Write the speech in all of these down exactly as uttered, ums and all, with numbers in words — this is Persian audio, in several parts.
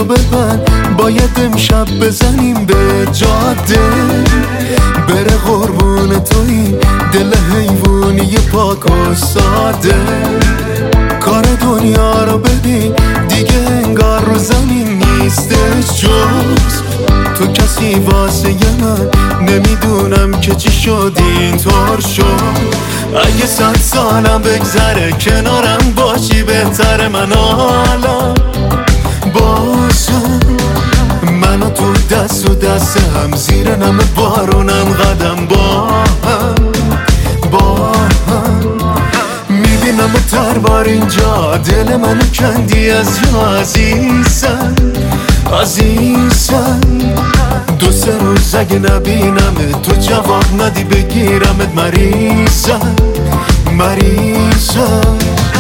رو ببند، باید امشب بزنیم به جاده. بره قربون توی دل حیوانی پاک و ساده. کار دنیا رو ببین دیگه انگار رو زمین نیستش جز تو. کسی واسه من نمیدونم که چی شد اینطور شد. اگه صد سالم بگذره کنارم باشی بهتره. من حالا باشم منو تو دست و دست هم، زیر نم بارونم قدم با هم با هم. میبینم و تربار اینجا دل منو کندی از جا. عزیزم عزیزم دو سه روز اگه نبینمت تو جواب ندی بگیرمت. مریضم مریضم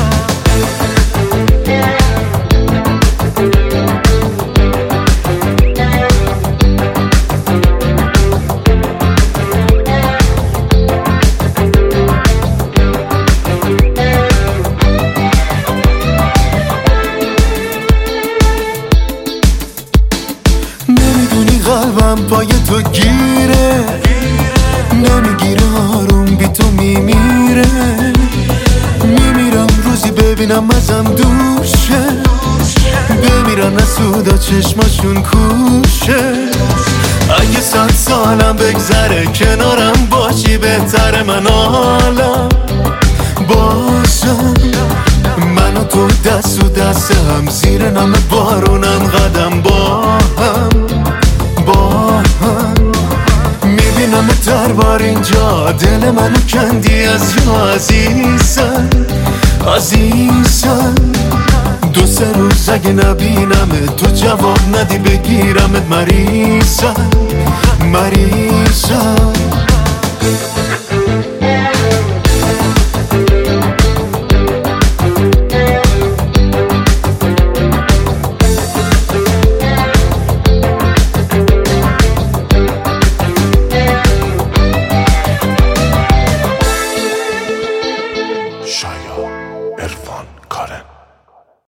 قلبم پای تو گیره، نمیگیره آروم بی تو میمیره. میمیرم روزی ببینم ازم دور شه، بمیرن از سودا چشماشون کوشه. اگه صد سالم بگذره کنارم باشی بهتره. من حالا باشم منو تو دست و دست هم، زیر نم بارونم قدم با هم با هم. میبینم تربار اینجا دل منو کندی از جا. عزیزم عزیزم دو سه روز اگه نبینمت تو جواب ندی بگیرمت. مریضم مریضم